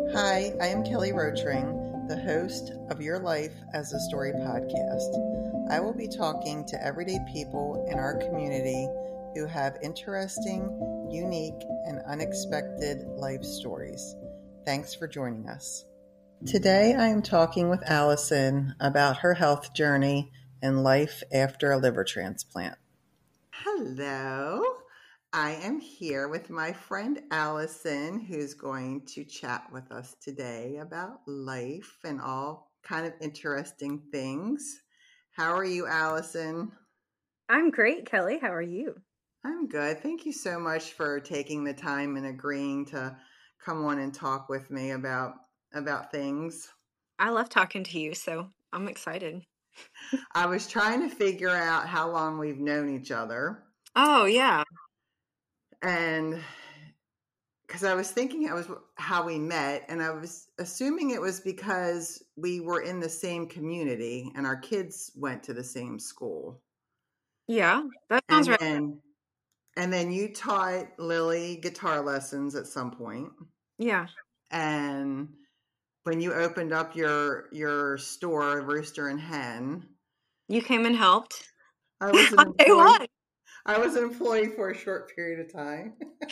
Hi, I am Kelly Roachring, the host of Your Life as a Story podcast. I will be talking to everyday people in our community who have interesting, unique, and unexpected life stories. Thanks for joining us. Today I am talking with Allison about her health journey and life after a liver transplant. Hello. I am here with my friend Allison, who's going to chat with us today about life and all kind of interesting things. How are you, Allison? I'm great, Kelly. How are you? I'm good. Thank you so much for taking the time and agreeing to come on and talk with me about things. I love talking to you, so I'm excited. I was trying to figure out how long we've known each other, Oh, yeah. and because I was thinking how we met, and I was assuming it was because we were in the same community and our kids went to the same school. Yeah, that sounds And right. then you taught Lily guitar lessons at some point. Yeah. And when you opened up your store, Rooster and Hen, You came and helped. I was an I'll tell you employee. what. I was an employee for a short period of time,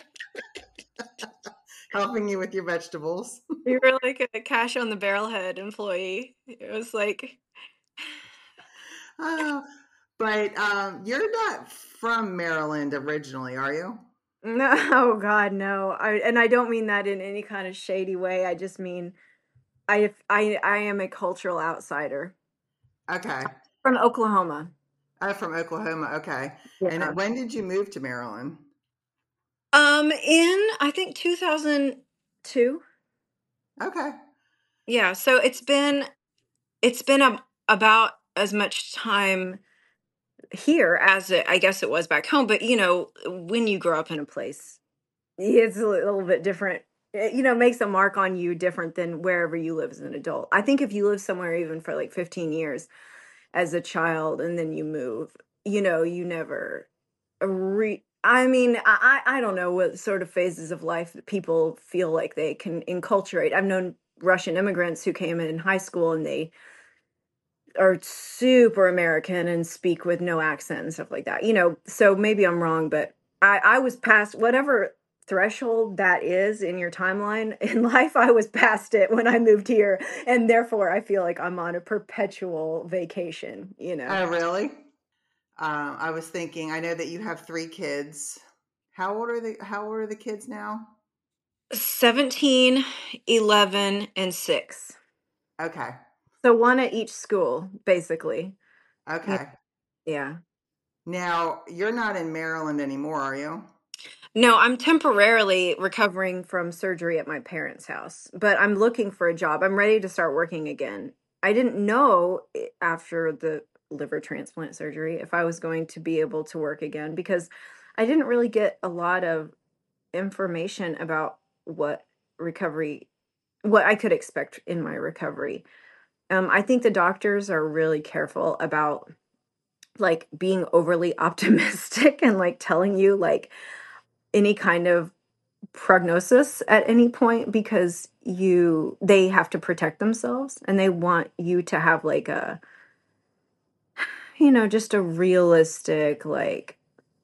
helping you with your vegetables. You were like a cash on the barrelhead employee. It was like, Oh, but you're not from Maryland originally, are you? no, oh God, no. I don't mean that in any kind of shady way. I just mean I am a cultural outsider Okay. from Oklahoma. I'm from Oklahoma. Okay. Yeah. And when did you move to Maryland? In I think 2002. Okay. Yeah, so it's been about as much time here as I guess it was back home. But when you grow up in a place, it's a little bit different. Makes a mark on you different than wherever you live as an adult. I think if you live somewhere even for like 15 years as a child and then you move, you never I mean, I don't know what sort of phases of life that people feel like they can enculturate. I've known Russian immigrants who came in high school and they are super American and speak with no accent and stuff like that. So maybe I'm wrong, but I was past whatever threshold that is in your timeline in life. I was past it when I moved here, and therefore I feel like I'm on a perpetual vacation. Oh, really? I was thinking. I know that you have three kids. How old are the kids now? 17, 11, and 6. Okay. So one at each school, basically. Yeah. Okay. Yeah. Now you're not in Maryland anymore, are you? No, I'm temporarily recovering from surgery at my parents' house, but I'm looking for a job. I'm ready to start working again. I didn't know after the liver transplant surgery if I was going to be able to work again because I didn't really get a lot of information about recovery, what I could expect in my recovery. I think the doctors are really careful about like being overly optimistic and like telling you like any kind of prognosis at any point because they have to protect themselves and they want you to have like a just a realistic like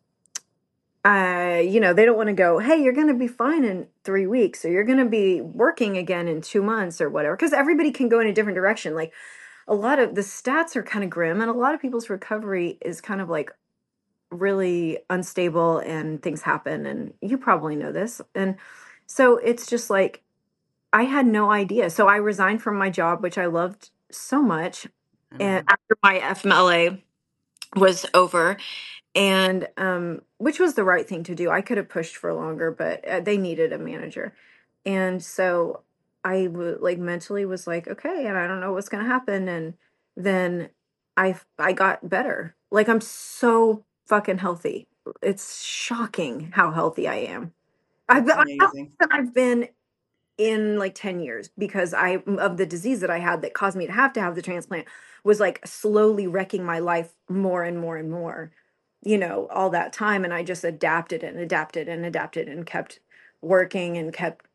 they don't want to go, hey, you're going to be fine in 3 weeks or you're going to be working again in 2 months or whatever, because everybody can go in a different direction. Like a lot of the stats are kind of grim and a lot of people's recovery is kind of like really unstable and things happen, and you probably know this. And so it's just like I had no idea. So I resigned from my job, which I loved so much. I And know. after my FMLA was over, and which was the right thing to do. I could have pushed for longer, but they needed a manager. And so like mentally was like, okay, and I don't know what's going to happen. And then I got better. Like I'm so fucking healthy. It's shocking how healthy I am. That's I've amazing. I've been in like 10 years because I of the disease that I had that caused me to have the transplant was like slowly wrecking my life more and more and more, all that time. And I just adapted and adapted and adapted and kept working and kept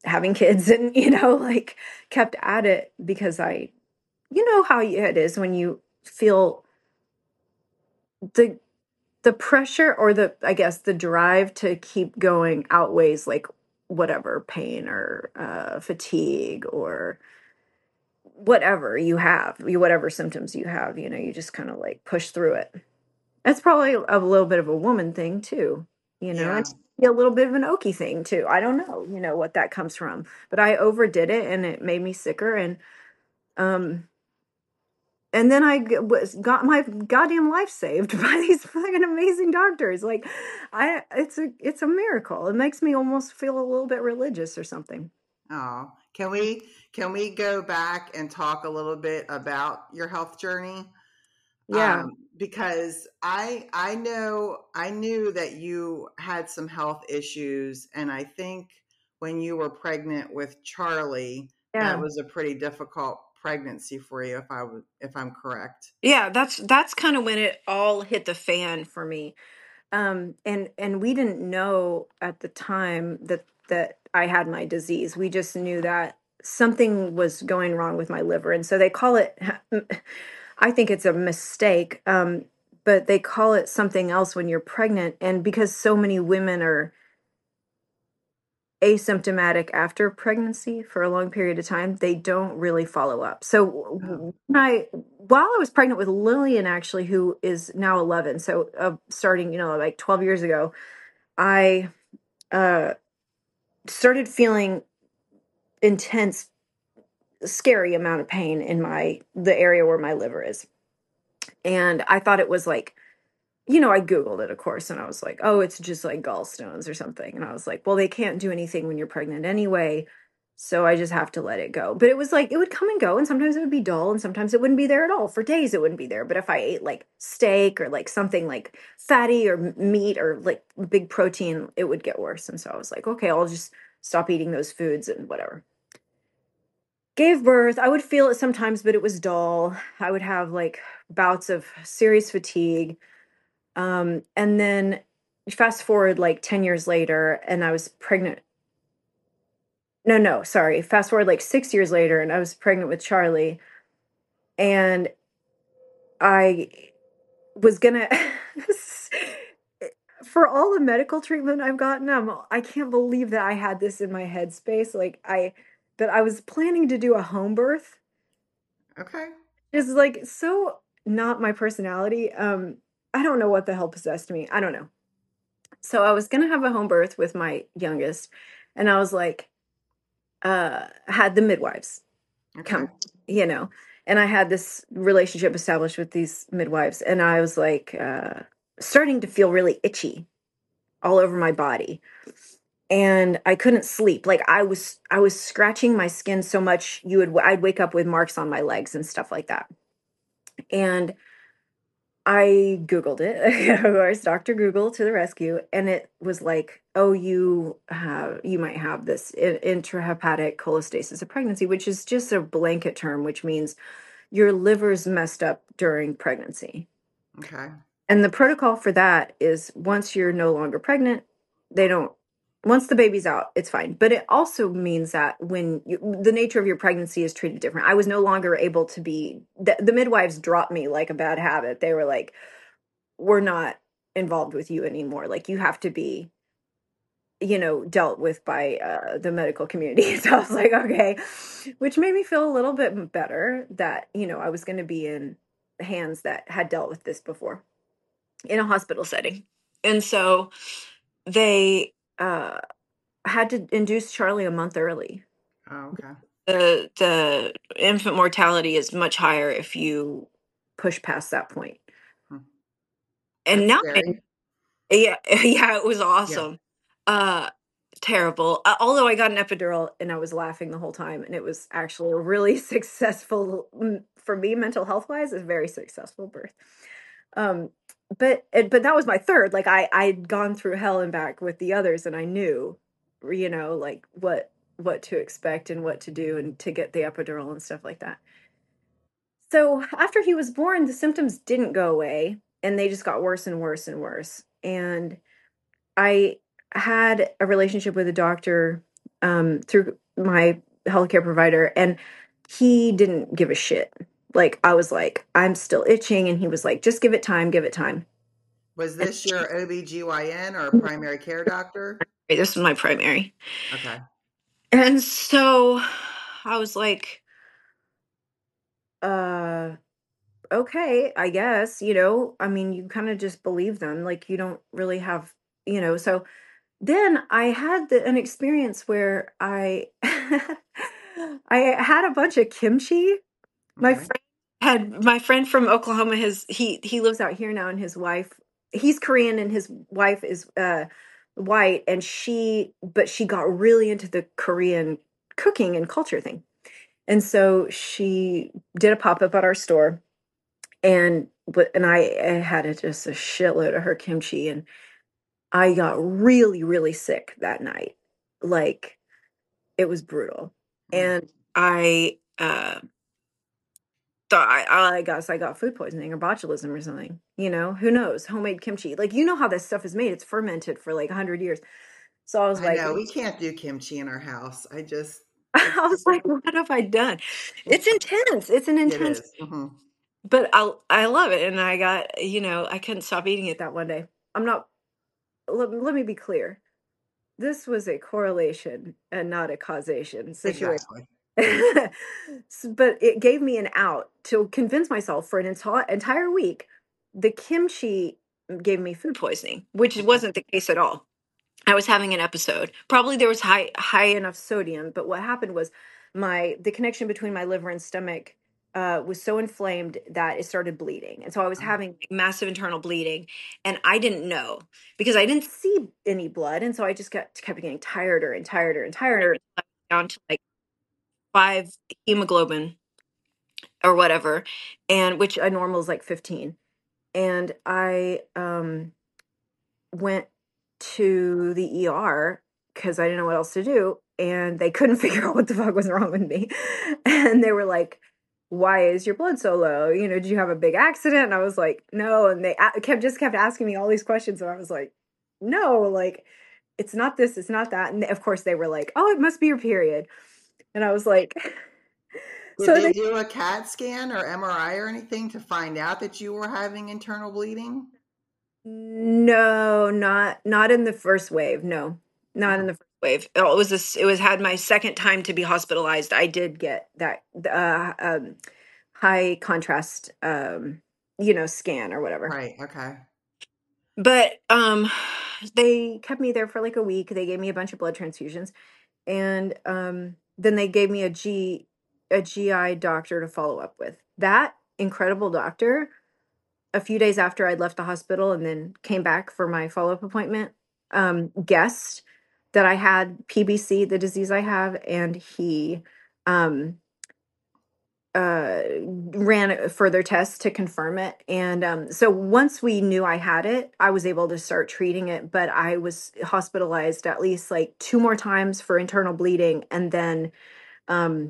having kids and, like kept at it because you know how it is when you feel the the pressure or I guess the drive to keep going outweighs like whatever pain or fatigue or whatever you have, whatever symptoms you have, you just kind of like push through it. That's probably a little bit of a woman thing too, and Yeah. a little bit of an oaky thing too. I don't know, what that comes from, but I overdid it and it made me sicker. Um, and then got my goddamn life saved by these fucking amazing doctors. Like, it's a miracle. It makes me almost feel a little bit religious or something. Oh, can we go back and talk a little bit about your health journey? Yeah, Because I knew that you had some health issues, and I think when you were pregnant with Charlie, that yeah, was a pretty difficult pregnancy for you, if I'm correct. yeah. That's kind of when it all hit the fan for me. And we didn't know at the time that I had my disease. We just knew that something was going wrong with my liver, and so they call it. I think it's a mistake, but they call it something else when you're pregnant, and because so many women are asymptomatic after pregnancy for a long period of time, they don't really follow up. So Oh, while I was pregnant with Lillian, actually, who is now 11, so starting, like 12 years ago, I uh, started feeling intense, scary amount of pain in the area where my liver is. And I thought it was like, I Googled it, of course, and I was like, oh, it's just like gallstones or something. And I was like, well, they can't do anything when you're pregnant anyway. So I just have to let it go. But it was like, it would come and go, and sometimes it would be dull, and sometimes it wouldn't be there at all. For days, it wouldn't be there. But if I ate like steak or like something like fatty or meat or like big protein, it would get worse. And so I was like, okay, I'll just stop eating those foods and whatever. Gave birth. I would feel it sometimes, but it was dull. I would have like bouts of serious fatigue. And then fast forward like 10 years later, and I was pregnant. No, no, sorry. Fast forward like 6 years later, and I was pregnant with Charlie. And I was gonna, for all the medical treatment I've gotten, I can't believe that I had this in my headspace. That I was planning to do a home birth. okay. Is like so not my personality. I don't know what the hell possessed me. I don't know. So I was gonna have a home birth with my youngest, and I was like, had the midwives Okay. come, you know, and I had this relationship established with these midwives, and I was like, starting to feel really itchy all over my body, and I couldn't sleep. Like I was scratching my skin so much I'd wake up with marks on my legs and stuff like that. And I Googled it, of course, Dr. Google to the rescue. And it was like, oh, you might have this intrahepatic cholestasis of pregnancy, which is just a blanket term, which means your liver's messed up during pregnancy. Okay. And the protocol for that is once you're no longer pregnant, they don't, once the baby's out, it's fine. But it also means that the nature of your pregnancy is treated different. I was no longer able to the midwives dropped me like a bad habit. They were like, we're not involved with you anymore. Like you have to be, dealt with by the medical community. So I was like, okay, which made me feel a little bit better that, I was going to be in hands that had dealt with this before in a hospital setting. And so they had to induce Charlie a month early. Oh, okay. The infant mortality is much higher if you push past that point. Hmm. And That's now scary. yeah, yeah, it was Yeah. awesome. Uh, Terrible. Although I got an epidural and I was laughing the whole time, and it was actually a really successful, for me, mental health wise, a very successful birth. Um, but that was my third. Like I'd gone through hell and back with the others, and I knew, like what to expect and what to do, and to get the epidural and stuff like that. So after he was born, the symptoms didn't go away, and they just got worse and worse and worse. And I had a relationship with a doctor through my healthcare provider, and he didn't give a shit. Like, I was like, I'm still itching, and he was like, just give it time, give it time. Was this your OBGYN or primary care doctor? This was my primary. Okay. And so I was like, uh, okay, I guess, I mean, you kind of just believe them. Like, you don't really have, so then I had an experience where I had a bunch of kimchi. My Okay. friend my friend from Oklahoma, he lives out here now, and his wife, he's Korean, and his wife is white, and she got really into the Korean cooking and culture thing. And so she did a pop-up at our store, and I had just a shitload of her kimchi, and I got really, really sick that night. Like, it was brutal. Mm. And I thought I guess I got food poisoning or botulism or something. Who knows? Homemade kimchi. Like, how this stuff is made. It's fermented for like 100 years. So I was I like, know we can't do kimchi in our house. It's I was like, what have I done? It's intense. It's an it intense, is. Mm-hmm. but I love it. And I couldn't stop eating it that one day. I'm not, let me be clear. This was a correlation and not a causation situation. Exactly. But it gave me an out to convince myself for an entire week. The kimchi gave me food poisoning, which Okay. wasn't the case at all. I was having an episode. Probably there was high enough sodium, but what happened was the connection between my liver and stomach was so inflamed that it started bleeding, and so I was Oh, having massive internal bleeding, and I didn't know because I didn't see any blood, and so I just kept getting tireder and tireder and tireder, down to like 5 hemoglobin or whatever, and which a normal is like 15. And I went to the ER because I didn't know what else to do, and they couldn't figure out what the fuck was wrong with me. And they were like, "Why is your blood so low? Did you have a big accident?" And I was like, "No." And they kept asking me all these questions, and I was like, "No, like, it's not this, it's not that." And of course, they were like, "Oh, it must be your period." And I was like, did "So they they do a CAT scan or MRI or anything to find out that you were having internal bleeding? No, not in the first wave. No, not in Oh, the first wave. Oh, it was had my second time to be hospitalized. I did get that high contrast scan or whatever. right. Okay. But they kept me there for like a week. They gave me a bunch of blood transfusions, and then they gave me a GI doctor to follow up with. That incredible doctor, a few days after I'd left the hospital and then came back for my follow-up appointment, guessed that I had PBC, the disease I have, and he um, ran further tests to confirm it. And so once we knew I had it, I was able to start treating it, but I was hospitalized at least like 2 more times for internal bleeding. And then um,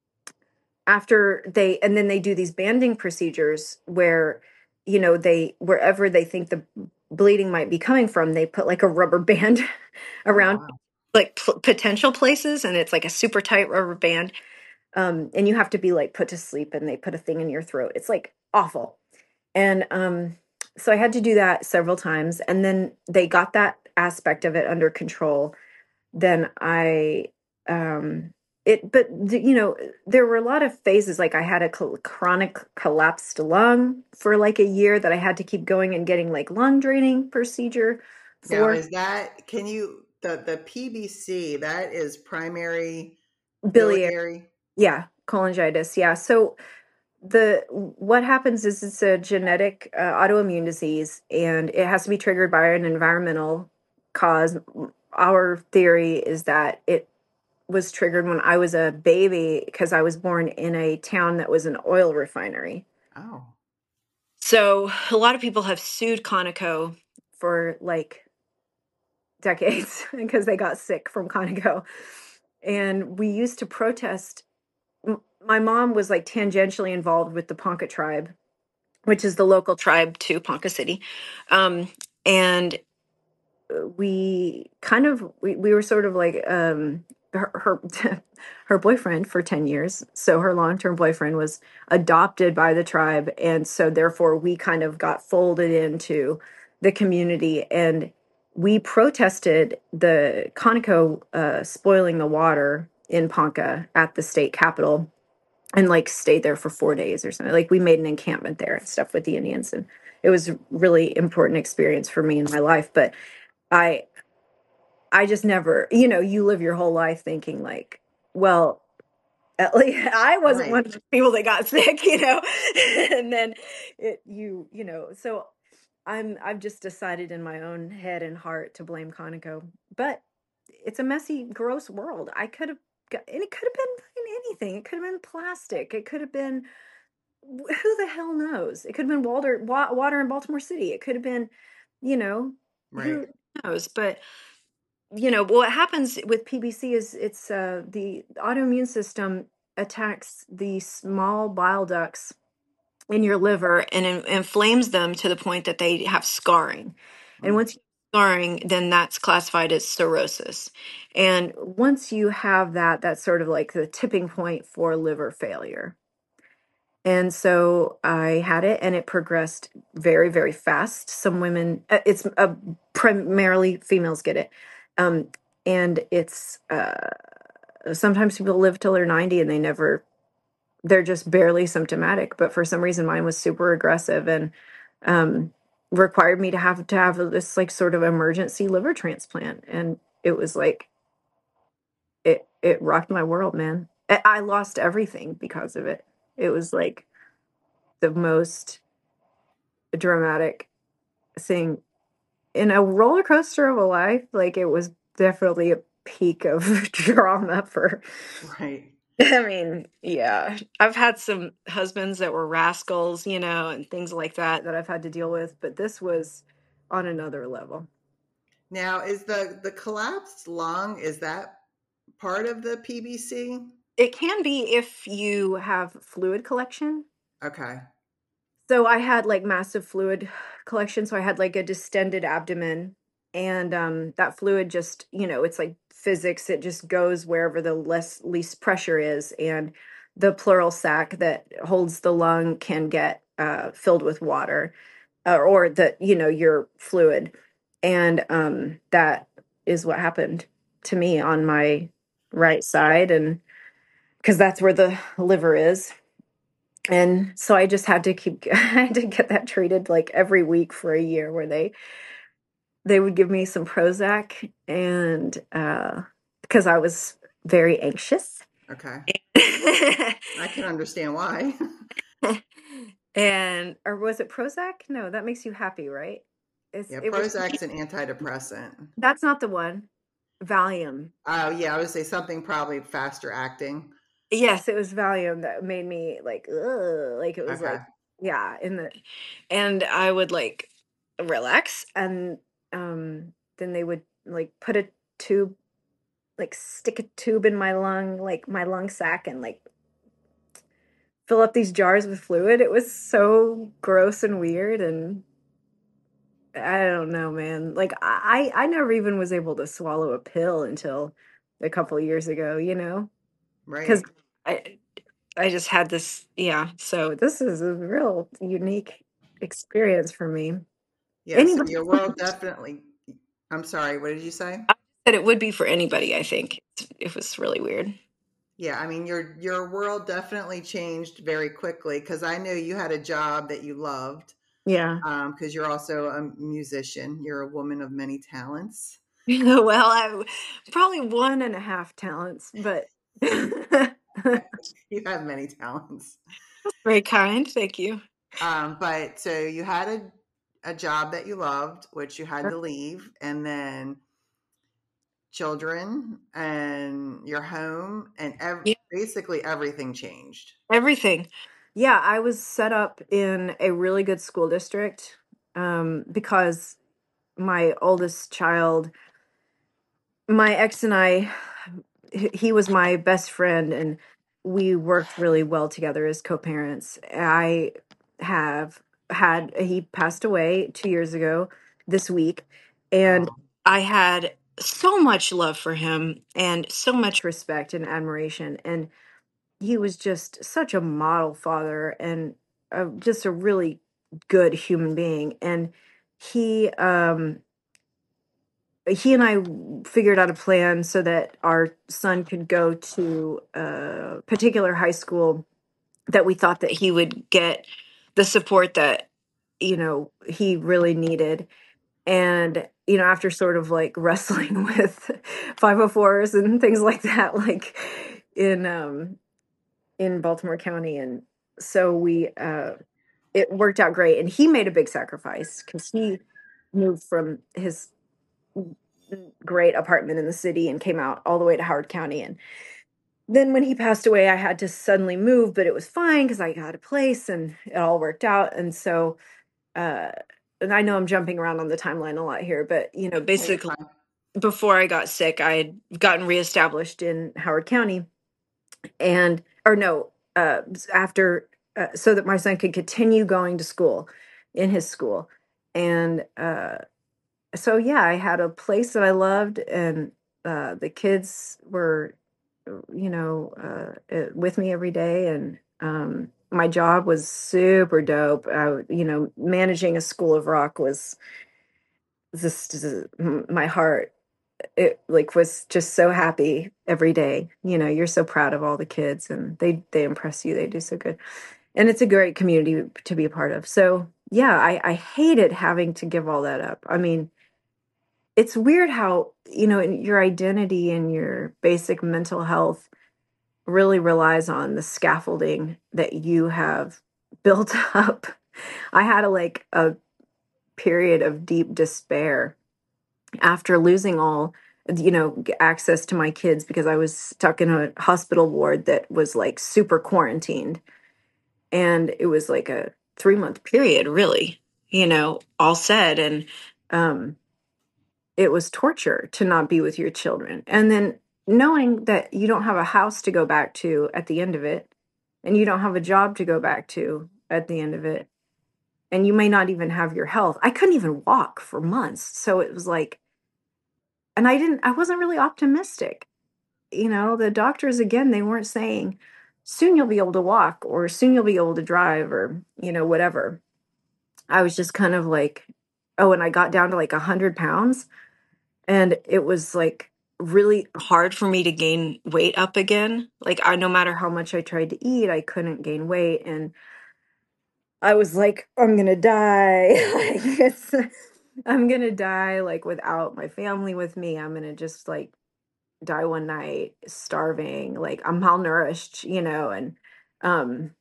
and then they do these banding procedures where they wherever they think the bleeding might be coming from, they put like a rubber band Oh, around wow. like potential places, and it's like a super tight rubber band, and you have to be like put to sleep, and they put a thing in your throat. It's like awful. And so I had to do that several times, and then they got that aspect of it under control. Then I it but there were a lot of phases. Like, I had a chronic collapsed lung for like a year that I had to keep going and getting like lung draining procedure Now, for. is that, can you, the PBC, that is primary Biliary. biliary? Yeah, cholangitis. Yeah. So the what happens is it's a genetic autoimmune disease, and it has to be triggered by an environmental cause. Our theory is that it was triggered when I was a baby because I was born in a town that was an oil refinery. Oh, So a lot of people have sued Conoco for like decades because they got sick from Conoco. And we used to protest. My mom was like tangentially involved with the Ponca tribe, which is the local tribe to Ponca City. And we were sort of like her her boyfriend for 10 years. So her long-term boyfriend was adopted by the tribe, and so therefore we kind of got folded into the community, and we protested the Conoco spoiling the water in Ponca at the state capitol, and like stayed there for 4 days or something. Like we made an encampment there and stuff with the Indians, and it was a really important experience for me in my life. But I I just never, you live your whole life thinking like, well, at least I wasn't one Right. of the people that got sick, and then so I've just decided in my own head and heart to blame Conoco. But it's a messy, gross world. I could have and it could have been fucking anything. It could have been plastic. It could have been who the hell knows? It could have been water in Baltimore City. It could have been, you know, Right. who knows? But what happens with PBC is it's the autoimmune system attacks the small bile ducts in your liver and inflames them to the point that they have scarring. And Mm. once you have scarring, then that's classified as cirrhosis. And once you have that, that's sort of like the tipping point for liver failure. And so I had it, and it progressed very, very fast. Some women, it's primarily females get it. Um, and it's sometimes people live till they're 90 and they're just barely symptomatic. But for some reason, mine was super aggressive and um, required me to have this like sort of emergency liver transplant. And it was like, it rocked my world, man. I lost everything because of it. It was like the most dramatic thing in a roller coaster of a life. Like it was definitely a peak of drama for, Right. I mean, yeah. I've had some husbands that were rascals, and things like that I've had to deal with, but this was on another level. Now, is the collapsed lung, is that part of the PBC? It can be if you have fluid collection. Okay. So I had like massive fluid collection. So I had like a distended abdomen, and that fluid just, it's like physics. It just goes wherever the least pressure is, and the pleural sac that holds the lung can get filled with water, or your fluid, and that is what happened to me on my right side, and because that's where the liver is. And so I just had to I had to get that treated like every week for a year, where they would give me some Prozac, and because I was very anxious. Okay. I can understand why. And or was it Prozac? No, that makes you happy, right? Yeah, It was Prozac's an antidepressant. That's not the one. Valium. Oh, yeah, I would say something probably faster acting. Yes, it was Valium that made me like, ugh, like it was Okay. like, yeah, and I would like relax, and then they would like put a tube, like stick a tube in my lung, like my lung sac, and like fill up these jars with fluid. It was so gross and weird, and I don't know, man. Like I never even was able to swallow a pill until a couple years ago, because Right. I I just had this, yeah. So this is a real unique experience for me. Yeah, so Anybody your world definitely. I'm sorry, what did you say? said it would be for anybody, I think. It was really weird. Yeah, I mean your world definitely changed very quickly because I know you had a job that you loved Yeah. because you're also a musician. You're a woman of many talents. Well, I probably one and a half talents, but You have many talents. very kind. Thank you. But so you had a job that you loved, which you had to leave, and then children and your home and Yeah, basically everything changed. everything. Yeah, I was set up in a really good school district because my oldest child, my ex and I, he was my best friend, and we worked really well together as co-parents. I have he passed away 2 years ago this week, and Oh, I had so much love for him and so much respect and admiration. And he was just such a model father and just a really good human being. And he, um, he and I figured out a plan so that our son could go to a particular high school that we thought that he would get the support that, he really needed. And, after sort of like wrestling with 504s and things like that, like in, in Baltimore County. And so it worked out great. And he made a big sacrifice because he moved from his great apartment in the city and came out all the way to Howard County. And then when he passed away, I had to suddenly move, but it was fine because I got a place and it all worked out. And so, uh, and I know I'm jumping around on the timeline a lot here, but basically before I got sick, I had gotten reestablished in Howard County and, or no, after, so that my son could continue going to school in his school. And, so yeah, I had a place that I loved, and the kids were, with me every day, and my job was super dope. Managing a school of rock was just my heart. It like was just so happy every day. You're so proud of all the kids, and they impress you. They do so good, and it's a great community to be a part of. So yeah, I hated having to give all that up. I mean, it's weird how, in your identity and your basic mental health really relies on the scaffolding that you have built up. I had a period of deep despair after losing all, access to my kids because I was stuck in a hospital ward that was like super quarantined. And it was like a 3-month period, really, all said. And, it was torture to not be with your children. And then knowing that you don't have a house to go back to at the end of it, and you don't have a job to go back to at the end of it, and you may not even have your health. I couldn't even walk for months. So it was like, and I wasn't really optimistic. The doctors, again, they weren't saying, soon you'll be able to walk or soon you'll be able to drive or, whatever. I was just kind of like, oh, and I got down to like 100 pounds. And it was like really hard for me to gain weight up again. Like no matter how much I tried to eat, I couldn't gain weight. And I was like, I'm gonna die. I'm gonna die like without my family with me. I'm gonna just like die one night starving. Like I'm malnourished, um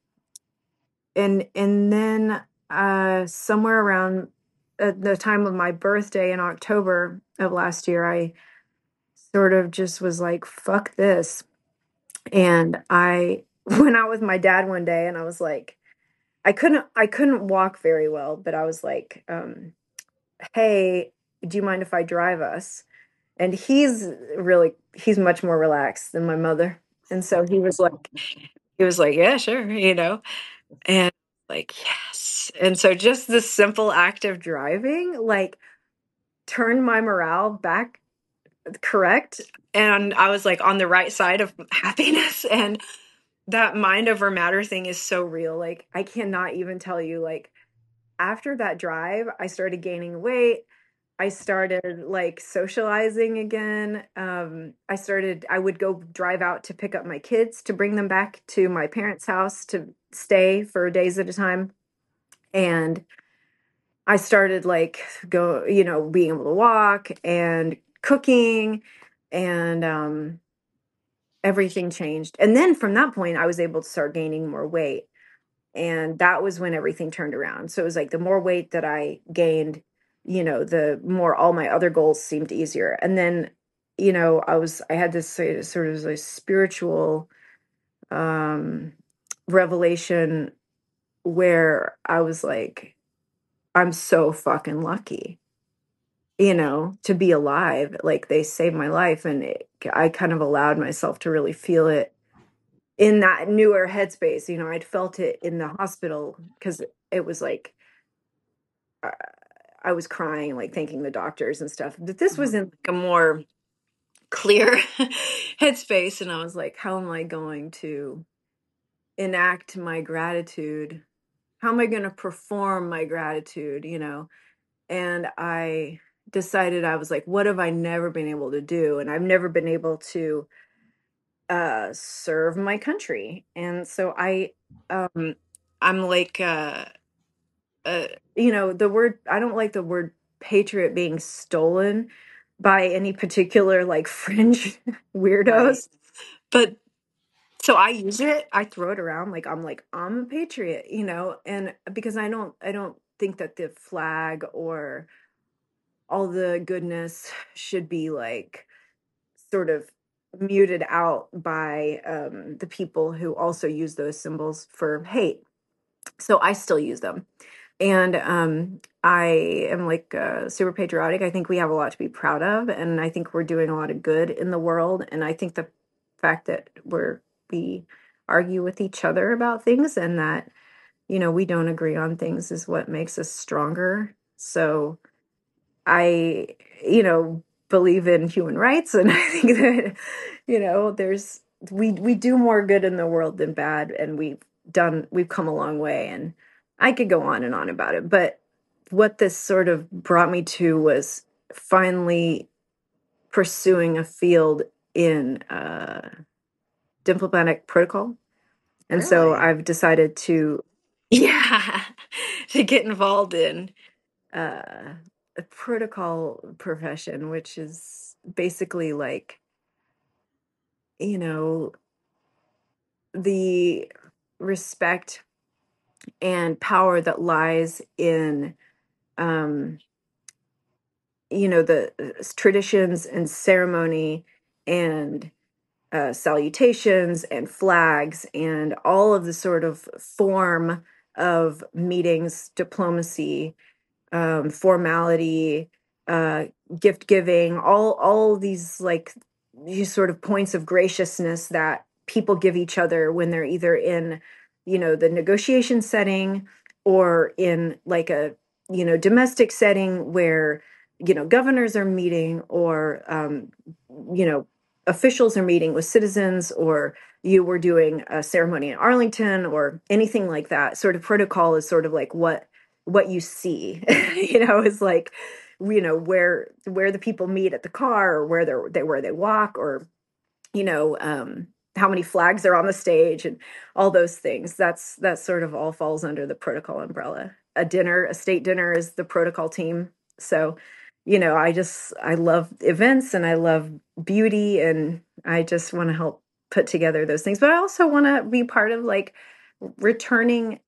and then somewhere around at the time of my birthday in October of last year, I sort of just was like, fuck this. And I went out with my dad one day and I was like, I couldn't walk very well, but I was like, hey, do you mind if I drive us? And he's much more relaxed than my mother. And so he was like, yeah, sure, and like, yes. And so just this simple act of driving, like turned my morale back correct. And I was like on the right side of happiness. And that mind over matter thing is so real. Like, I cannot even tell you, like, after that drive, I started gaining weight. I started like socializing again. I would go drive out to pick up my kids to bring them back to my parents' house to stay for days at a time. And I started like being able to walk and cooking and everything changed. And then from that point, I was able to start gaining more weight. And that was when everything turned around. So it was like the more weight that I gained, the more all my other goals seemed easier. And then, I had this sort of a spiritual um, revelation where I was like, I'm so fucking lucky, to be alive. Like they saved my life. And I kind of allowed myself to really feel it in that newer headspace. I'd felt it in the hospital because it was like, I was crying, like thanking the doctors and stuff. But this was in like a more clear headspace, and I was like, how am I going to enact my gratitude? How am I going to perform my gratitude, And I decided, I was like, what have I never been able to do? And I've never been able to serve my country. And so um I'm like the word, I don't like the word patriot being stolen by any particular like fringe Right. weirdos. But so I use it, I throw it around like I'm a patriot, and because I don't think that the flag or all the goodness should be like sort of muted out by the people who also use those symbols for hate. So I still use them. And I am like super patriotic. I think we have a lot to be proud of. And I think we're doing a lot of good in the world. And I think the fact that we argue with each other about things and that, we don't agree on things is what makes us stronger. So I, believe in human rights, and I think that, there's we do more good in the world than bad, and we've come a long way, and I could go on and on about it, but what this sort of brought me to was finally pursuing a field in diplomatic protocol, and so Really? I've decided to, yeah, to get involved in uh, a protocol profession, which is basically like, you know, the respect and power that lies in, um, the traditions and ceremony and salutations and flags and all of the sort of form of meetings, diplomacy, formality, uh, gift giving, all these like these sort of points of graciousness that people give each other when they're either in, the negotiation setting or in like a, domestic setting where, governors are meeting or, you know, officials are meeting with citizens, or you were doing a ceremony in Arlington or anything like that. Sort of protocol is sort of like what you see, is like, where the people meet at the car, or where they walk, or how many flags are on the stage, and all those things. That sort of all falls under the protocol umbrella. A state dinner is the protocol team. So, I love events and I love beauty, and I just want to help put together those things. But I also want to be part of like returning,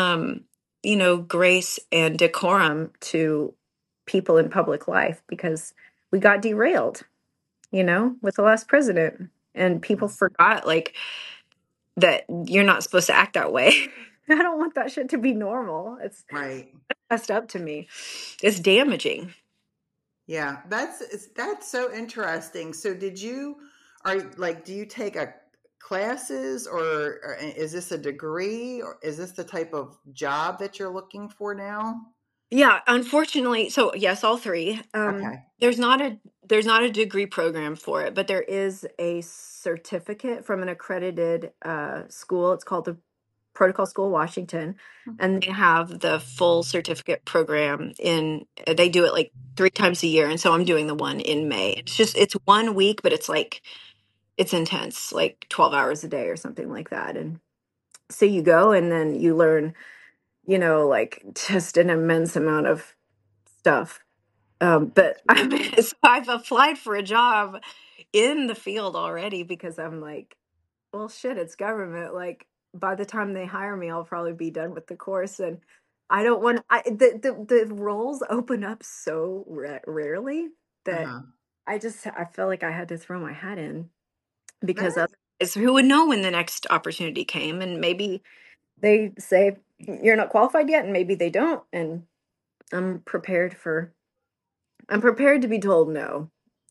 grace and decorum to people in public life, because we got derailed, with the last president, and people forgot like that you're not supposed to act that way. I don't want that shit to be normal. It's Right. messed up to me. It's damaging. Yeah, that's so interesting. So do you take a classes, or is this a degree, or is this the type of job that you're looking for now? Yeah, unfortunately, so yes, all three. Okay. There's not a degree program for it, but there is a certificate from an accredited school. It's called the Protocol School Washington, and they have the full certificate program in. They do it like 3 times a year, and so I'm doing the one in May. It's 1 week, but it's intense, like 12 hours a day or something like that. And so you go, and then you learn, like just an immense amount of stuff. That's But really cool. so I've applied for a job in the field already, because I'm like, well, shit, it's government. Like, by the time they hire me, I'll probably be done with the course, and I don't want. The roles open up so rarely that Uh-huh. I felt like I had to throw my hat in, because That otherwise, who would know when the next opportunity came? And maybe they say you're not qualified yet, and maybe they don't, and I'm prepared for I'm prepared to be told no.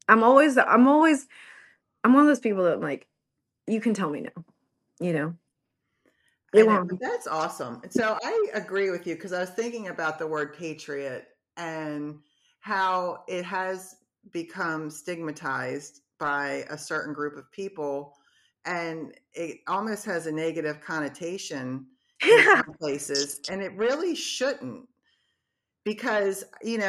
I'm one of those people that I'm like, you can tell me no, you know. It I know, won't but be. that's awesome. So I agree with you, because I was thinking about the word patriot, and how it has become stigmatized by a certain group of people, and it almost has a negative connotation in Yeah. some places, and it really shouldn't, because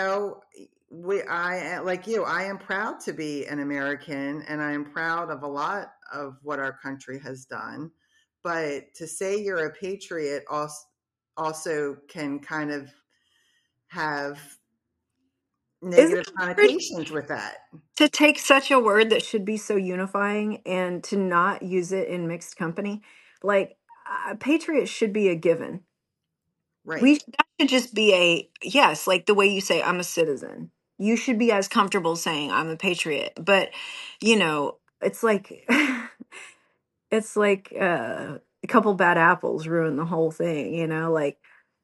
I like you, I am proud to be an American, and I am proud of a lot of what our country has done. But to say you're a patriot also can kind of have Isn't negative it weird connotations with that. to take such a word that should be so unifying and to not use it in mixed company? Like, patriot should be a given. Right. That should just be a yes, like the way you say I'm a citizen. You should be as comfortable saying I'm a patriot. But, it's like it's like a couple bad apples ruin the whole thing, like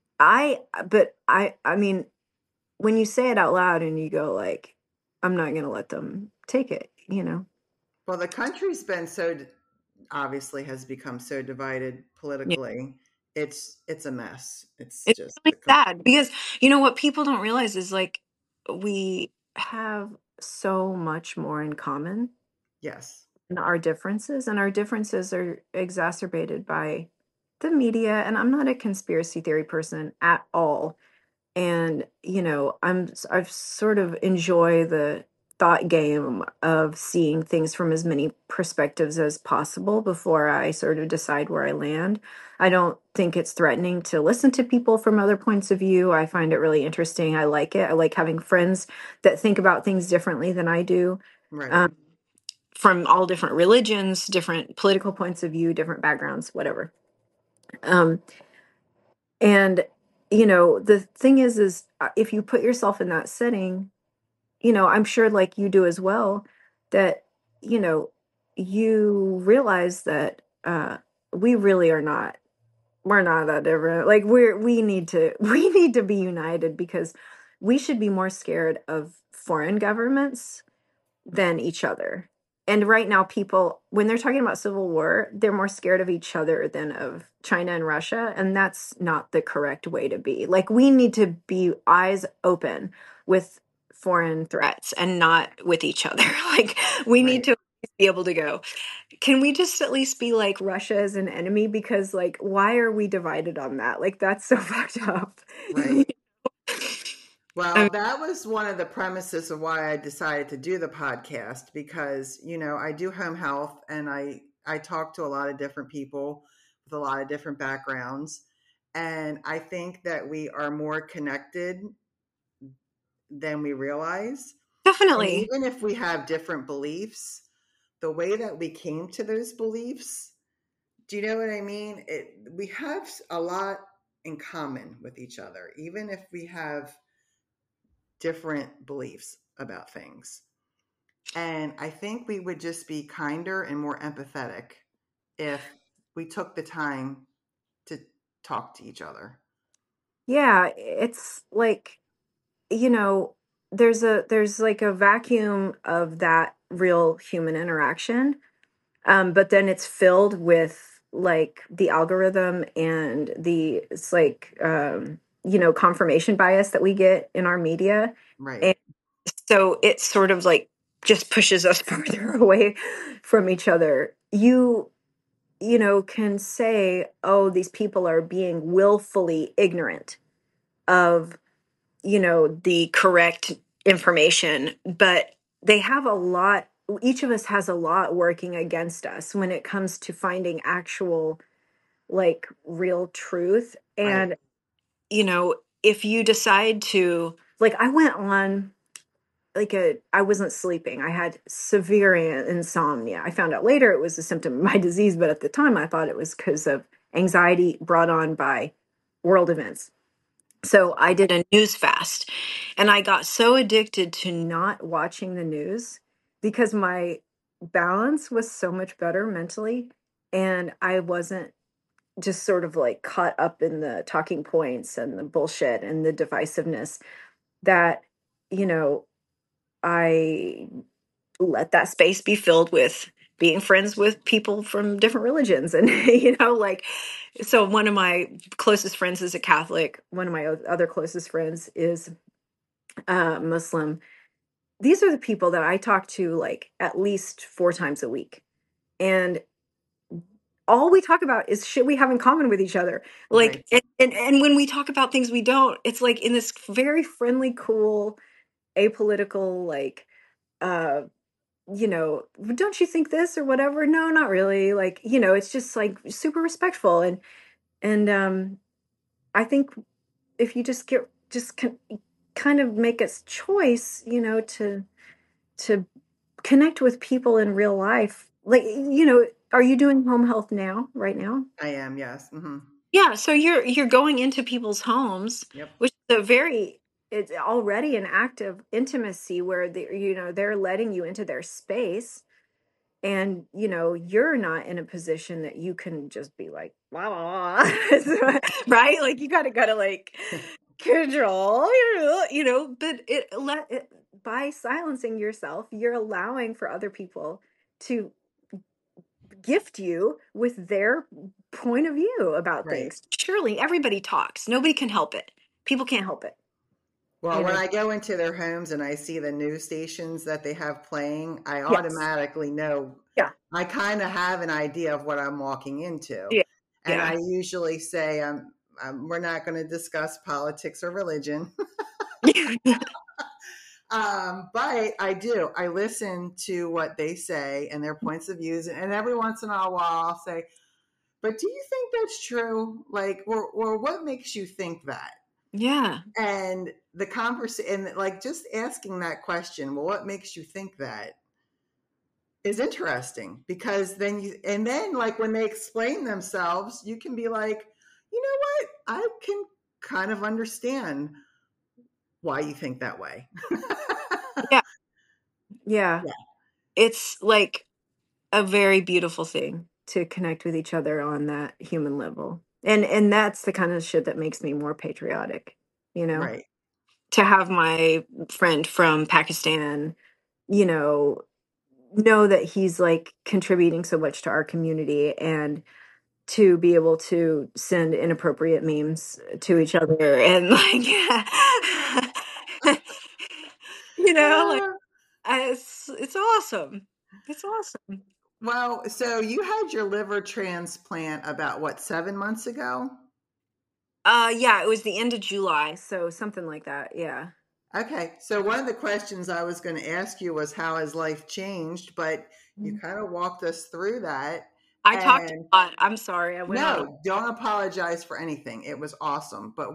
I mean, when you say it out loud and you go like, I'm not going to let them take it. Well, the country's been so obviously has become so divided Yeah. politically. It's a mess. It's It's just really sad because what people don't realize is like we have so much more in common yes. than our differences, and our differences are exacerbated by the media. And I'm not a conspiracy theory person at all. And I've sort of enjoy the thought game of seeing things from as many perspectives as possible before I sort of decide where I land. I don't think it's threatening to listen to people from other points of view. I find it really interesting. I like it. I like having friends that think about things differently than I do, Right. um, from all different religions, different political points of view, different backgrounds, whatever. um, and the thing is if you put yourself in that setting, I'm sure like you do as well, that you know you realize that we really are not, we're not that different. Like we need to we need to be united, because we should be more scared of foreign governments than each other. And right now, people, when they're talking about civil war, they're more scared of each other than of China and Russia. And that's not the correct way to be. Like, we need to be eyes open with foreign threats and not with each other. Like, we need Right. to be able to go, can we just at least be like Russia as an enemy? Because, like, why are we divided on that? Like, that's so fucked up. Right. I Well, that was one of the premises of why I decided to do the podcast, because, I do home health, and I talk to a lot of different people with a lot of different backgrounds. And I think that we are more connected than we realize. And definitely. even if we have different beliefs, the way that we came to those beliefs, do you know what I mean? We have a lot in common with each other, even if we have different beliefs about things. And I think we would just be kinder and more empathetic if we took the time to talk to each other. Yeah, it's like, you know, there's like a vacuum of that real human interaction. But then it's filled with like the algorithm and it's like confirmation bias that we get in our media. Right. And so it sort of like just pushes us further away from each other. Can say, oh, these people are being willfully ignorant of the correct information, but they have a lot, each of us has a lot working against us when it comes to finding actual, like, real truth. Right. And if you decide to, like, I went on like I wasn't sleeping. I had severe insomnia. I found out later it was a symptom of my disease, but at the time I thought it was because of anxiety brought on by world events. So I did a news fast, and I got so addicted to not watching the news because my balance was so much better mentally, and I wasn't just sort of like caught up in the talking points and the bullshit and the divisiveness that, you know, I let that space be filled with being friends with people from different religions. And like, so one of my closest friends is a Catholic. One of my other closest friends is Muslim. These are the people that I talk to like at least 4 times a week. And all we talk about is shit we have in common with each other. Like, Right. and when we talk about things we don't, it's like in this very friendly, cool, apolitical, like, uh, don't you think this or whatever? No, not really. Like, it's just like super respectful. And I think if you kind of make a choice, to connect with people in real life. Like, are you doing home health right now? I am, yes. Yeah, so you're going into people's homes, Yep. which is it's already an act of intimacy where they're letting you into their space, and you're not in a position that you can just be like blah blah, blah. Right? Like you gotta like control, but by silencing yourself, you're allowing for other people to gift you with their point of view about Right. things. Surely everybody talks. Nobody can help it. People can't help it. Well, You when know? I go into their homes and I see the news stations that they have playing, I Yes. automatically know, Yeah. I kind of have an idea of what I'm walking into. Yeah. And Yeah. I usually say, we're not going to discuss politics or religion. But I do. I listen to what they say and their points of views. And every once in a while, I'll say, but do you think that's true? Like, or what makes you think that? Yeah. And the conversation, and like just asking that question, well, what makes you think that, is interesting, because then like when they explain themselves, you can be like, you know what? I can kind of understand why you think that way. Yeah. Yeah. Yeah. It's like a very beautiful thing to connect with each other on that human level. And that's the kind of shit that makes me more patriotic, you know? Right. To have my friend from Pakistan, you know that he's like contributing so much to our community, and to be able to send inappropriate memes to each other and like like Uh, it's awesome. It's awesome. well, so you had your liver transplant about what, 7 months ago? Yeah, it was the end of July, so something like that. Yeah. Okay. So one of the questions I was going to ask you was, how has life changed? But you Mhm. kind of walked us through that. I talked And a lot. I'm sorry. I went on. no, don't apologize for anything. It was awesome. But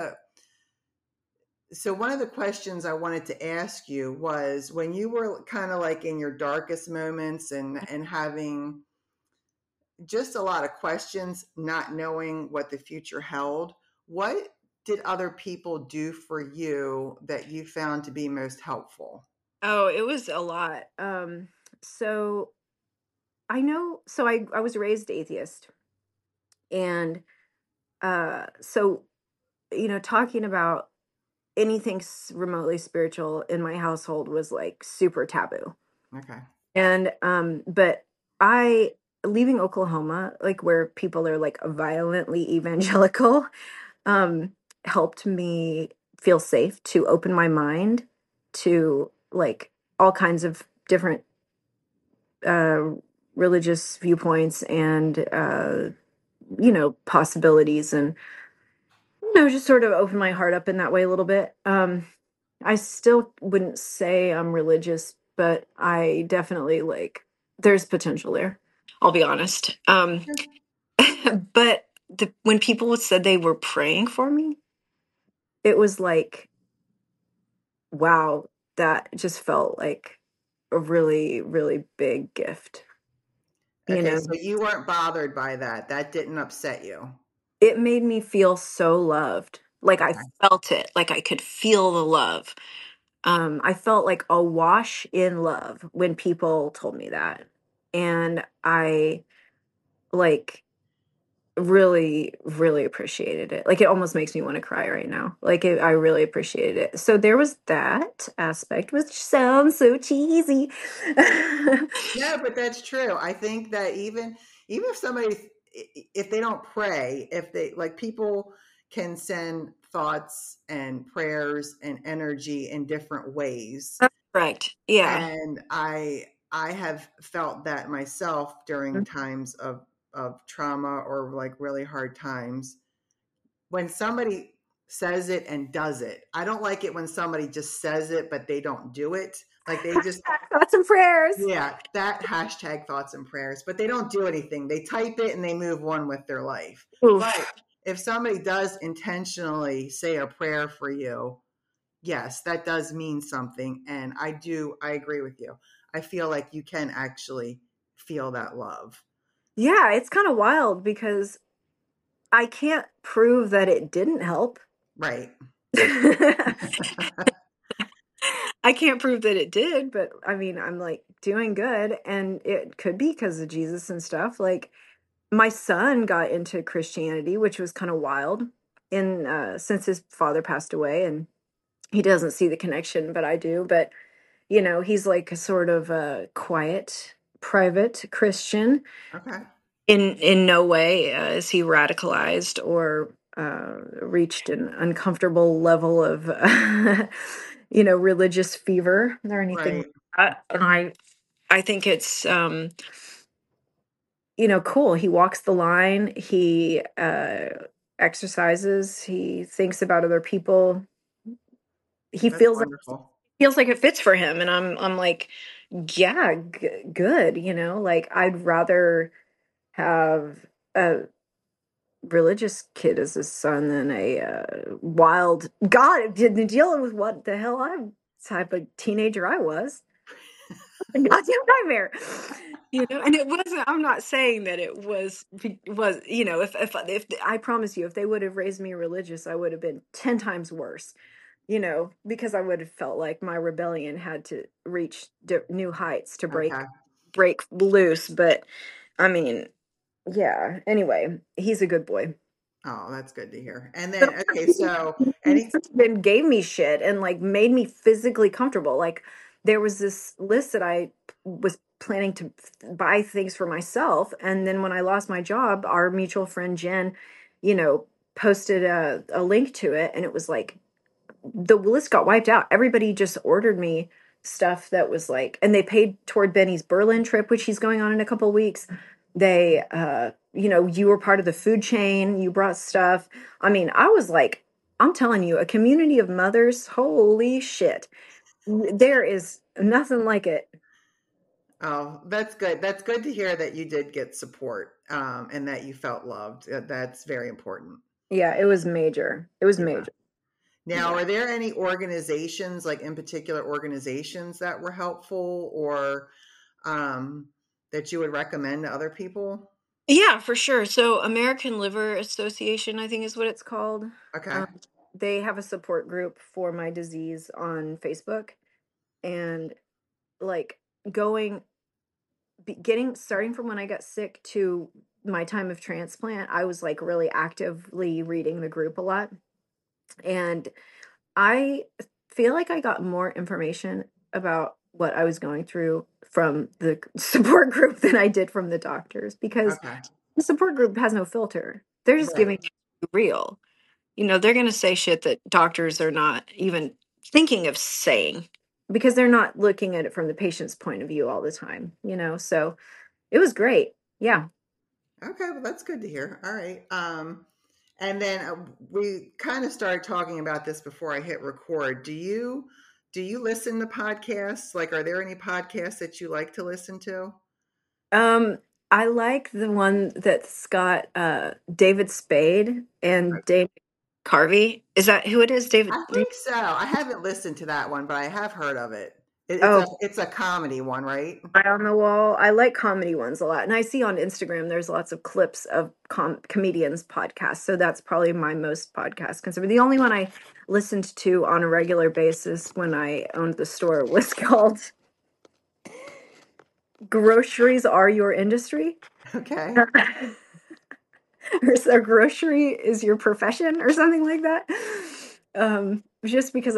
one of the questions I wanted to ask you was, when you were kind of like in your darkest moments and having just a lot of questions, not knowing what the future held, what did other people do for you that you found to be most helpful? Oh, it was a lot. So I was raised atheist, and so talking about anything remotely spiritual in my household was like super taboo. Okay. And but I leaving Oklahoma, like where people are like violently evangelical, um helped me feel safe to open my mind to like all kinds of different uh religious viewpoints and possibilities, and just sort of open my heart up in that way a little bit. I still wouldn't say I'm religious, but I definitely like there's potential there. I'll be honest. But when people said they were praying for me, it was like, wow, that just felt like a really, really big gift. You Okay, know, so you weren't bothered by that. That didn't upset you. it made me feel so loved. Like I Okay. felt it, like I could feel the love. I felt like awash in love when people told me that. And I like really, really appreciated it. Like it almost makes me want to cry right now. I really appreciated it. So there was that aspect, which sounds so cheesy. No, but that's true. I think that even if somebody, if they don't pray, if they, like, people can send thoughts and prayers and energy in different ways. That's correct. Yeah. And I have felt that myself during times of trauma or like really hard times. When somebody says it and does it, I don't like it when somebody just says it but they don't do it. Like they just, Thoughts and prayers. yeah, that hashtag thoughts and prayers, but they don't do anything. They type it and they move on with their life. Oof. But if somebody does intentionally say a prayer for you, yes, that does mean something. And I agree with you. I feel like you can actually feel that love. Yeah, it's kind of wild because I can't prove that it didn't help. Right. I can't prove that it did, but I mean, I'm like doing good, and it could be because of Jesus and stuff. Like my son got into Christianity, which was kind of wild, in since his father passed away, and he doesn't see the connection, but I do. But he's like a sort of a quiet, private Christian. Okay. In no way is he radicalized or reached an uncomfortable level of religious fever or anything like Right. that. And I think it's cool. He walks the line. He exercises. He thinks about other people. He That's feels wonderful. like it fits for him, and I'm like, yeah, good. Like I'd rather have a religious kid as a son than a wild God dealing with what the hell I'm type of teenager I was. Goddamn nightmare. And it wasn't. I'm not saying that it was. If I promise you, if they would have raised me religious, I would have been 10 times worse. Because I would have felt like my rebellion had to reach new heights to Okay. break loose. But I mean, yeah. Anyway, he's a good boy. Oh, that's good to hear. And then, okay, so any, Then gave me shit and like made me physically comfortable. Like there was this list that I was planning to buy things for myself, and then when I lost my job, our mutual friend Jen, posted a link to it, and it was like the list got wiped out. Everybody just ordered me stuff that was like, and they paid toward Benny's Berlin trip, which he's going on in a couple of weeks. They, you were part of the food chain. You brought stuff. I mean, I was like, I'm telling you, a community of mothers. Holy shit. There is nothing like it. oh, that's good. That's good to hear that you did get support, and that you felt loved. That's very important. Yeah, it was major. It was Yeah. major. Now, Yeah. are there any organizations, like in particular organizations that were helpful or that you would recommend to other people? Yeah, for sure. So American Liver Association, I think is what it's called. Okay. Um, they have a support group for my disease on Facebook, and like going starting from when I got sick to my time of transplant, I was like really actively reading the group a lot. And I feel like I got more information about what I was going through from the support group than I did from the doctors, because Okay. the support group has no filter. They're just Right. giving you real. They're going to say shit that doctors are not even thinking of saying because they're not looking at it from the patient's point of view all the time, So it was great. Yeah. Okay, well, that's good to hear. All right. And then we kind of started talking about this before I hit record. Do you listen to podcasts? Like, are there any podcasts that you like to listen to? Um, I like the one that's got David Spade and David Carvey. Is that who it is? I think so. I haven't listened to that one, but I have heard of it. It's Oh, a comedy one, right? Fly on the Wall. I like comedy ones a lot. And I see on Instagram there's lots of clips of comedians' podcasts. So that's probably my most podcast consumer. The only one I listened to on a regular basis when I owned the store was called Groceries Are Your Industry. Okay. Or so grocery is your profession or something like that. Just because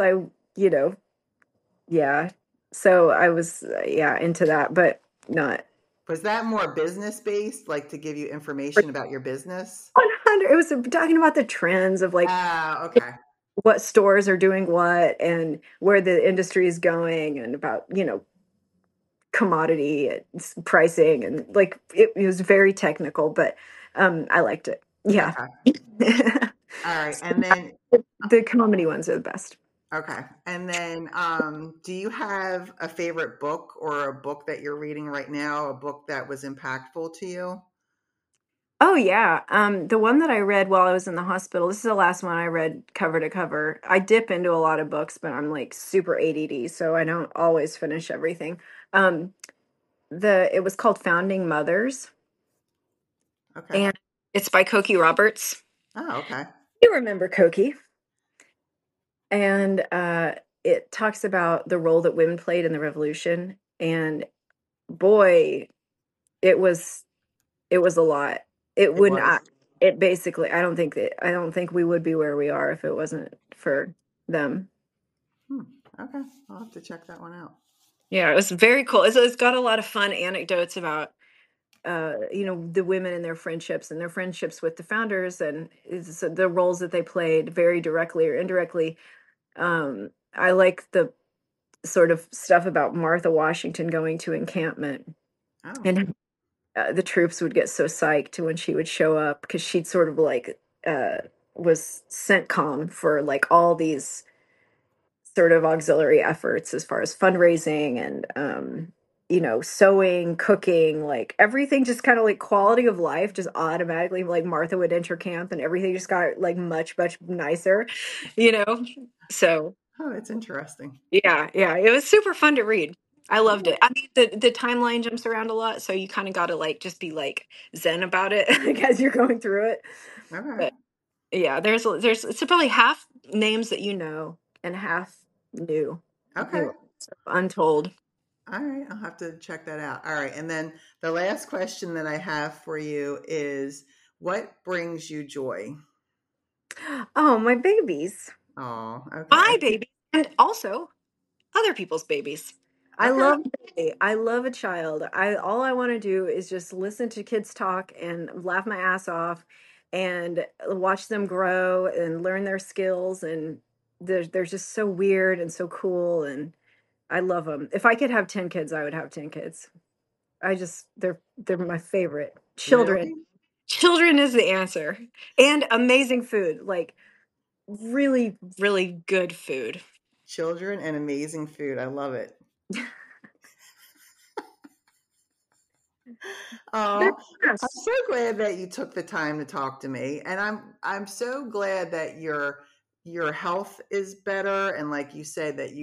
yeah. So I was, into that, but not Was that more business based, like to give you information about your business? it was talking about the trends of like Ah, okay. what stores are doing what and where the industry is going and about, commodity and pricing and like it was very technical, but I liked it. Yeah. Okay. All right. And then, The comedy ones are the best. okay. And then, do you have a favorite book or a book that you're reading right now, a book that was impactful to you? Oh yeah. The one that I read while I was in the hospital, this is the last one I read cover to cover. I dip into a lot of books, but I'm like super ADD, so I don't always finish everything. Um, it was called Founding Mothers, Okay. and it's by Cokie Roberts. Oh, okay. You remember Cokie? And it talks about the role that women played in the revolution. And boy, it was it was a lot. It It would not. was. It basically. I don't think we would be where we are if it wasn't for them. Hmm. Okay. I'll have to check that one out. Yeah, it was very cool. It's got a lot of fun anecdotes about the women and their friendships with the founders and the roles that they played very directly or indirectly. I like the sort of stuff about Martha Washington going to encampment Oh, and the troops would get so psyched when she would show up because she'd sort of like was CENTCOM for like all these sort of auxiliary efforts as far as fundraising and sewing, cooking, like everything just kind of like quality of life just automatically like Martha would enter camp and everything just got like much nicer, you know. So oh, it's interesting. yeah, yeah, it was super fun to read. I loved it. I mean, the timeline jumps around a lot, so you kind of got to like just be like zen about it like, as you're going through it. Okay. But yeah, there's it's probably half names that you know and half new, Okay. new untold. All right. I'll have to check that out. All right. And then the last question that I have for you is what brings you joy? Oh, my babies, Oh, my okay. baby, and also other people's babies. I Okay. love I love a child. I all I want to do is just listen to kids talk and laugh my ass off and watch them grow and learn their skills and they're just so weird and so cool and I love them. If I could have 10 kids, I would have 10 kids. They're my favorite. Children. Really? Children is the answer. And amazing food. Like really really good food. Children and amazing food. I love it. They're Oh, the I'm best. so glad that you took the time to talk to me, and I'm so glad that your health is better, and like you said, that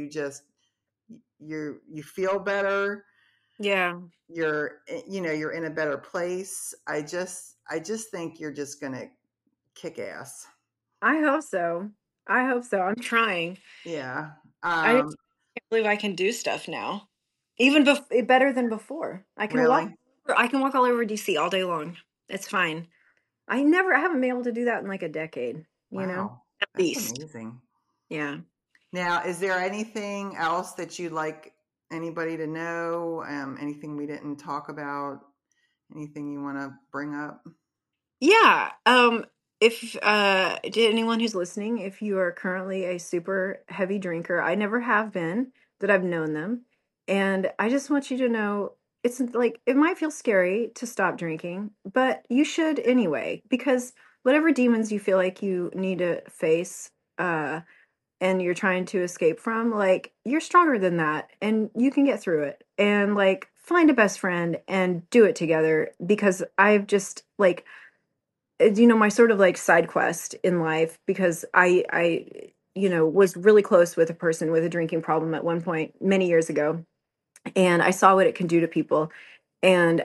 you feel better. Yeah. You're in a better place. I just think you're just gonna kick ass. I hope so. I hope so. I'm trying. Yeah. I just can't believe I can do stuff now. Even better than before. Really? I can walk all over DC all day long. It's fine. I haven't been able to do that in like a decade, Wow. at That's least. amazing. Yeah. Now, is there anything else that you'd like anybody to know? Anything we didn't talk about? Anything you want to bring up? Yeah. If to anyone who's listening, if you are currently a super heavy drinker, I never have been that I've known them. And I just want you to know it's like it might feel scary to stop drinking, but you should anyway, because whatever demons you feel like you need to face, and you're trying to escape from, like you're stronger than that and you can get through it. And like find a best friend and do it together because I've just like my sort of like side quest in life because I was really close with a person with a drinking problem at one point many years ago and I saw what it can do to people and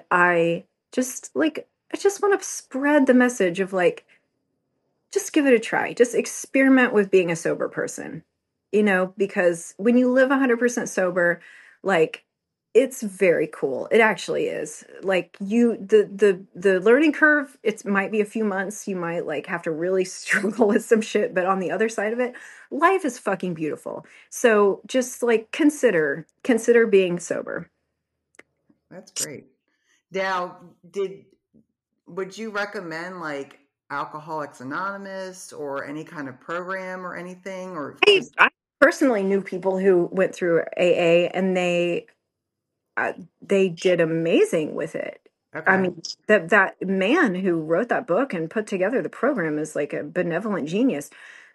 I just want to spread the message of like just give it a try. Just experiment with being a sober person. Because when you live 100% sober, like it's very cool. It actually is. Like the learning curve, it might be a few months. You might like have to really struggle with some shit, but on the other side of it, life is fucking beautiful. So just like consider being sober. That's great. Now, did would you recommend like Alcoholics Anonymous or any kind of program or anything, or I, just I personally knew people who went through AA, and they did amazing with it. I okay, mean, that man who wrote that book and put together the program is like a benevolent genius.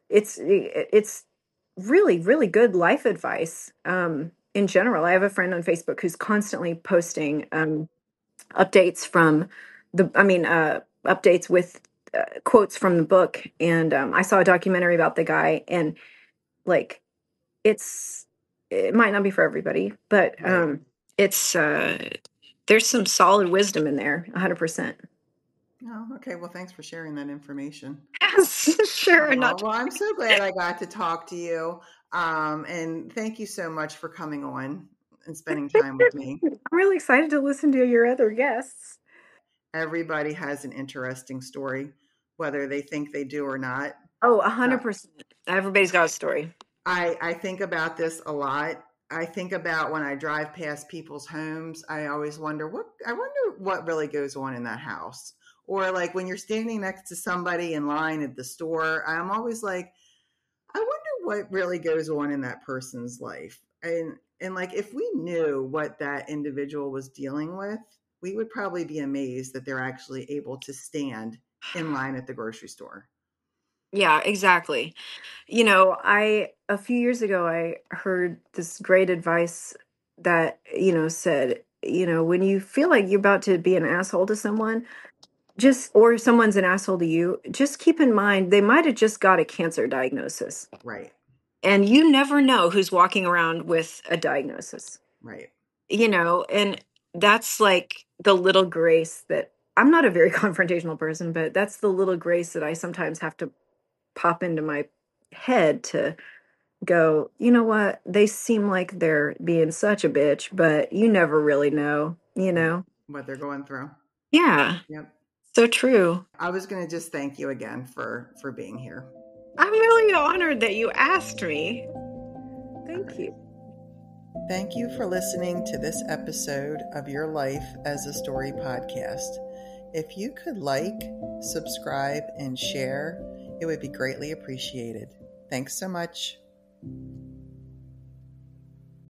It's really, really good life advice. In general, I have a friend on Facebook who's constantly posting updates from updates with quotes from the book. And I saw a documentary about the guy, and like, it's it might not be for everybody, but right. it's there's some solid wisdom in there, 100%. Oh, okay. Well, thanks for sharing that information. Yes, sure, Oh, not. well, I'm so glad I got to talk to you. And thank you so much for coming on and spending time with me. I'm really excited to listen to your other guests. Everybody has an interesting story, whether they think they do or not. Oh, Uh, 100%. Everybody's got a story. I think about this a lot. I think about when I drive past people's homes, I always wonder what really goes on in that house. Or like when you're standing next to somebody in line at the store, I'm always like, I wonder what really goes on in that person's life. And like if we knew what that individual was dealing with, we would probably be amazed that they're actually able to stand in line at the grocery store. Yeah, exactly. You know, I a few years ago I heard this great advice that, said, when you feel like you're about to be an asshole to someone, just or someone's an asshole to you, just keep in mind they might have just got a cancer diagnosis. Right. And you never know who's walking around with a diagnosis. Right. And that's like the little grace that I'm not a very confrontational person, but that's the little grace that I sometimes have to pop into my head to go, you know what? They seem like they're being such a bitch, but you never really know, you Right. know? What they're going through. Yeah, Yep. so true. I was going to just thank you again for being here. I'm really honored that you asked me. All Thank right. you. Thank you for listening to this episode of Your Life as a Story podcast. If you could like, subscribe, and share, it would be greatly appreciated. Thanks so much.